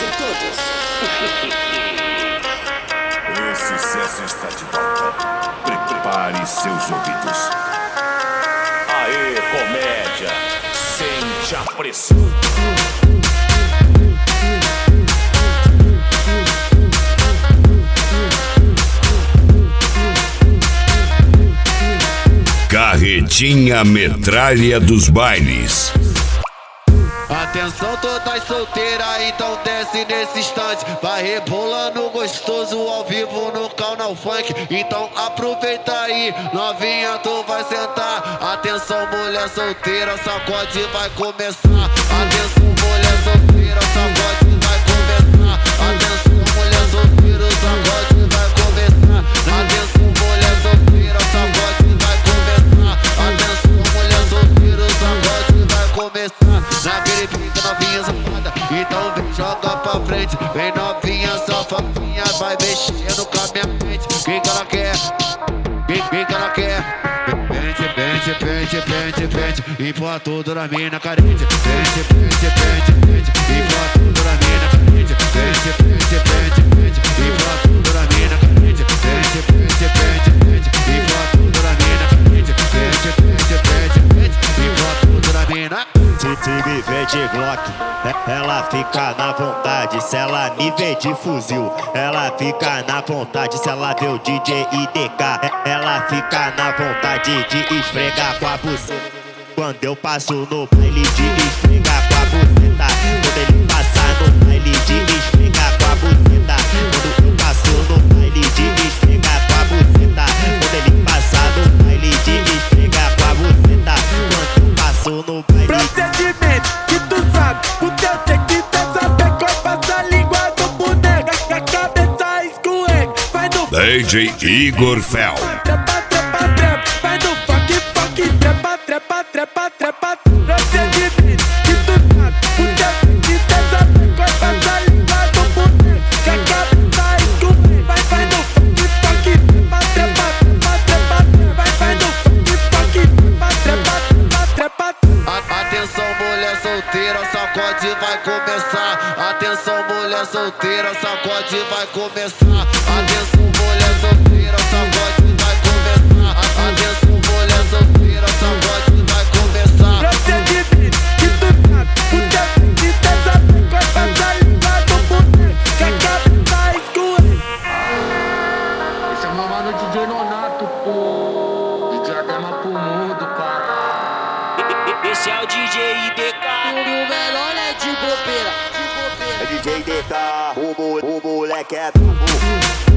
todos. O sucesso está de volta. Prepare seus ouvidos. Aê, comédia, sente a pressão. Carretinha metralha dos bailes. Atenção todas solteiras, então desce nesse instante. Vai rebolando gostoso ao vivo no canal funk. Então aproveita aí, novinha, tu vai sentar. Atenção mulher solteira, sacode vai começar. Atenção mulher solteira, sacode vai começar. Atenção mulher solteira, sacode vai começar. Atenção mulher solteira, sacode vai começar. Atenção mulher solteira, sacode vai começar. Naquele pica novinha safada, então vem joga pra frente. Vem novinha safadinha, vai mexendo com a minha mente. Quem que ela quer? Quem que ela quer? Pente, pente, pente, pente, pente, empurra tudo na mina carente. Pente, pente, pente, pente, empurra tudo na mina carente. Pente, pente, pente, pente, empurra tudo na mina carente. Pente, pente, pente, pente, empurra tudo na mina carente. Pente, pente, pente, pente, empurra tudo na mina. Se me vê de Glock, ela fica na vontade. Se ela me vê de fuzil, ela fica na vontade. Se ela vê o DJ IDK, ela fica na vontade de esfregar com a buceta. Quando eu passo no baile de esfregar com a buceta. Quando ele passar no baile de esfregar com a buceta. Quando eu passo no baile de esfregar com a buceta. Quando ele passar no baile de esfregar com a buceta. Quando eu passo no baile. Procedimento que tu sabe, porque eu sei que cê sabe que eu passo a língua do boneco, que a cabeça escorrega, vai no DJ Igor Fel. trepa, trepa, trepa, vai no funk, funk, trepa, trepa, trepa, trepa. Procedimento que tu sabe, porque eu sei que cê sabe que eu passo a língua do boneco, que a cabeça escorrega, vai no funk, funk, trepa, trepa, trepa, trepa, vai no funk, funk, trepa, trepa, trepa, trepa. Atenção mulher solteira, sacode vai começar. Atenção mulher solteira, sacode vai começar. Atenção mulher solteira, sacode vai começar. Atenção mulher solteira, sacode vai começar. Procedimento que tu sabe, porque eu sei que cê sabe que eu passo a língua do boneco, que a cabeça escorrega. Esse é o meu mano DJ Nonato, pô. DJ Adema pro mundo, cara. Esse é o DJ IDK. O melhor é de bobeira. É DJ DK, o moleque é brabo.